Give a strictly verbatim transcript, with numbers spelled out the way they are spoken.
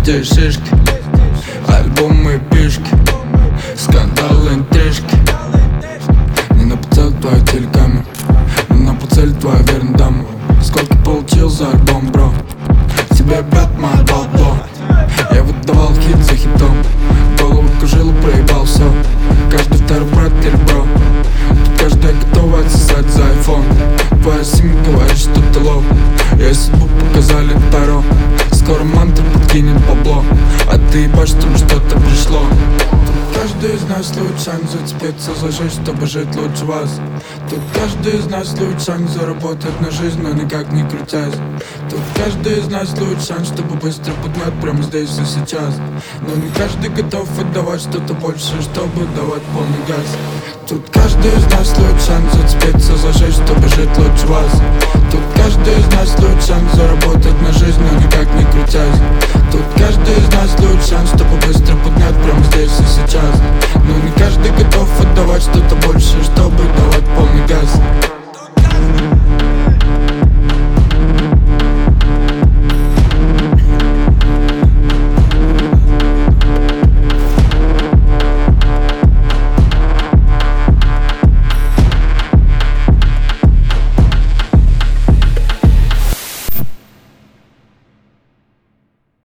везде шишки, альбомы, пишки, скандалы, интрижки. Не на поцелуй твою телекамеру, не на поцелуй твою верную даму. Сколько получил за альбом, бро? Тебе брат мой бабло. Я выдавал хит за хитом, голову кружил, проебал все. Каждый второй брат или бро, тут каждая готова отсосать за айфон. Твоя семья говорит, что ты лох. Я судьбу показали таро, скоро мантра подкинет бабло, а ты ебашь, чтобы что-то пришло. Каждый из нас лучше шанс зацепиться за жизнь, чтобы жить лучше вас. Тут каждый из нас лучше шанс заработать на жизнь, но никак не крутясь. Тут каждый из нас лучше шанс, чтобы быстро поднять прямо здесь и сейчас. Но не каждый готов отдавать что-то больше, чтобы давать полный газ. Тут каждый из нас лучше шанс зацепиться за жизнь, чтобы жить лучше вас. Тут каждый из нас лучше шанс заработать на жизнь, но никак не крутясь.